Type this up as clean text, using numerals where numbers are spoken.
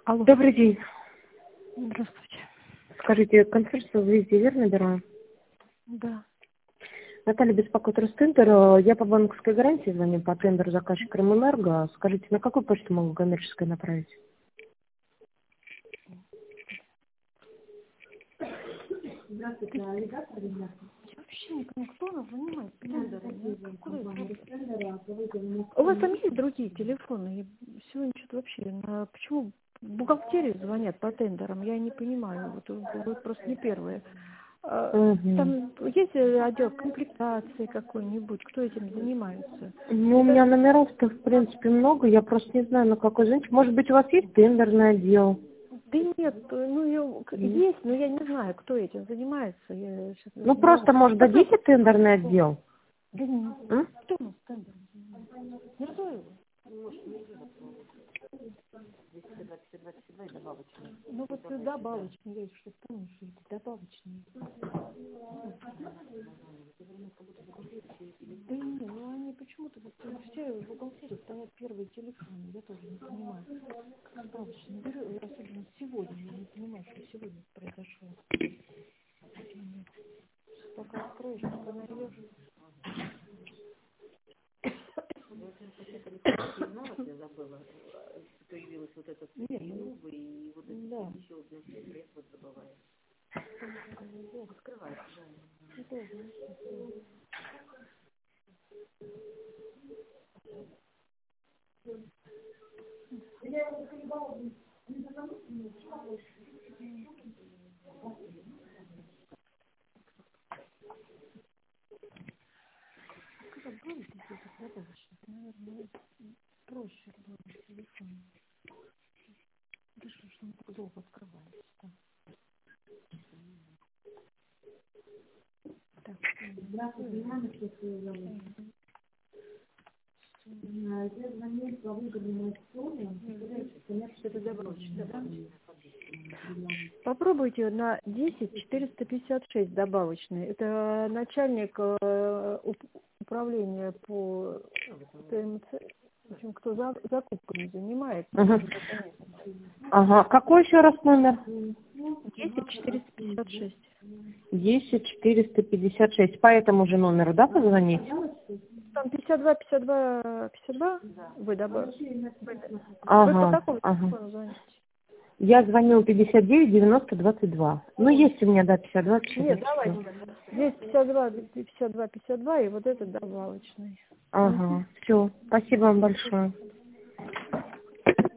Алло. Добрый день. Здравствуйте. Скажите, консультацию в визе верно беру? Да. Наталья беспокоит Ростендер. Я по банковской гарантии звоню, по тендеру заказчик Ромэнерго. Скажите, на какую почту могу коммерческую направить? Здравствуйте, Я вообще не понимаю, кто она занимает тендерами? Откуда это? У вас там есть другие телефоны? Я сегодня что-то вообще... Почему в бухгалтерии звонят по тендерам? Я не понимаю. Вот вы просто не первые. Там есть отдел комплектации какой-нибудь? Кто этим занимается? Ну, у меня номеров-то, в принципе, много. Я просто не знаю, на какой звонить. Может быть, у вас есть тендерный отдел? Да нет, есть, но я не знаю, кто этим занимается. Я сейчас Ну, не просто, могу. может, дадите тендерный отдел? Да нет. М? Кто у нас тендером занимается? Никто его. Ну вот добавочные, я что помню, что это добавочные. Да нет, ну они почему-то вот все в бухгалтерии стоят первые телефоны, я тоже не понимаю. Как добавочные, особенно сегодня, я не понимаю, что сегодня произошло. Пока откроешь, пока найдешь. Я забыла. Появилась вот эта новая, и вот это Да. еще одно средство забываю. Скрывается, да. Как отправить из этих добавочных? Наверное, проще отправить телефон. Решил, что он так долго открывается. Так, Здравствуйте, Яна, что вы зовут? Я звоню по выгодному условиям. это добавочное, да? Попробуйте на 10-456 добавочный. Это начальник управления по ТМЦ, в общем, кто закупками занимается. Ага. Какой еще раз номер? 10-456. 10-456. По этому же номеру, да, позвонить? Там 52-52-52 вы добавили. Ага, Вы по какому ага. телефону звоните? Я звонила 59-90-22. Ну, есть у меня, да, 52, 52. Нет, давайте. Здесь 52-52 и вот этот добавочный. Ага, все. Спасибо вам большое.